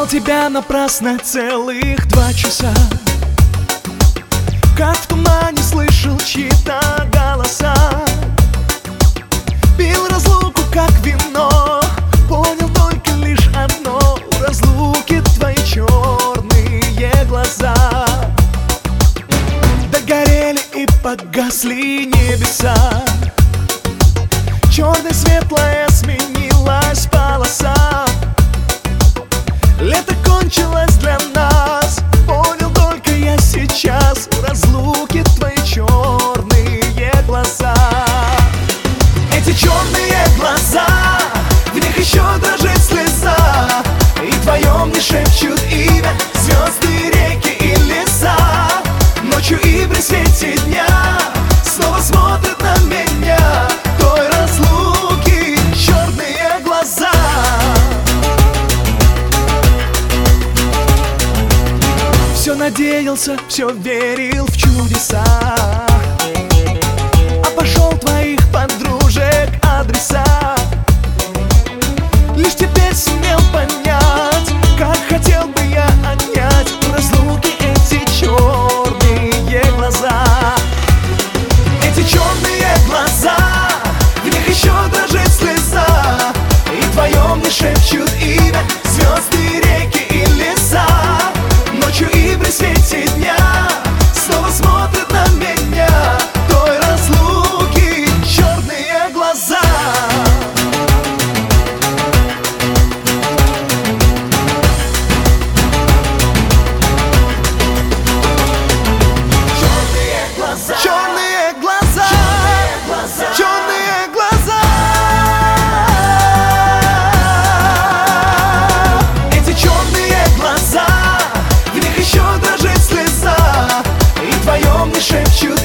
Ждал тебя напрасно целых 2 часа, как в тумане слышал чьи-то голоса. Пил разлуку как вино, понял только лишь одно: в разлуке твои черные глаза. Догорели и погасли небеса, черной светлая сменилась полоса. Лето кончилось для нас, понял только я сейчас: в разлуке твои черные глаза. Эти черные глаза, в них еще дрожит слеза, и вдвоем не шепчут имя звезды, реки и леса. Ночью и при свете дня снова смотрят на меня той разлуки черные глаза. Все надеялся, все верил в чудеса, обошел твоих подружек адреса. Лишь теперь сумел понять, как хотел бы я отнять в разлуке эти черные глаза. Эти черные глаза, в них еще дрожит слеза, и вдвоем не шепчут имя звезды, реки и леса. Ночью и при свете дня снова смотрят на меня той разлуки черные глаза. Черные глаза, черные глаза, черные глаза. Эти черные глаза, в них еще дрожит слеза, и вдвоем не шепчут